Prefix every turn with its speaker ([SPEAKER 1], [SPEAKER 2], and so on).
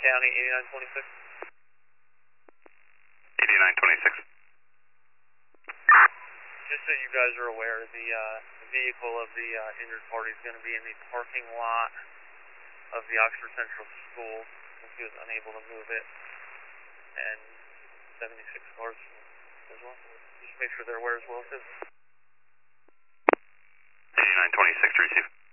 [SPEAKER 1] County, 8926.
[SPEAKER 2] 8926.
[SPEAKER 1] Just so you guys are aware, the vehicle of the injured party is going to be in the parking lot of the Oxford Central School since he was unable to move it, and 76 cars as well. Just make sure they're aware as well, too.
[SPEAKER 2] 8926 to receive.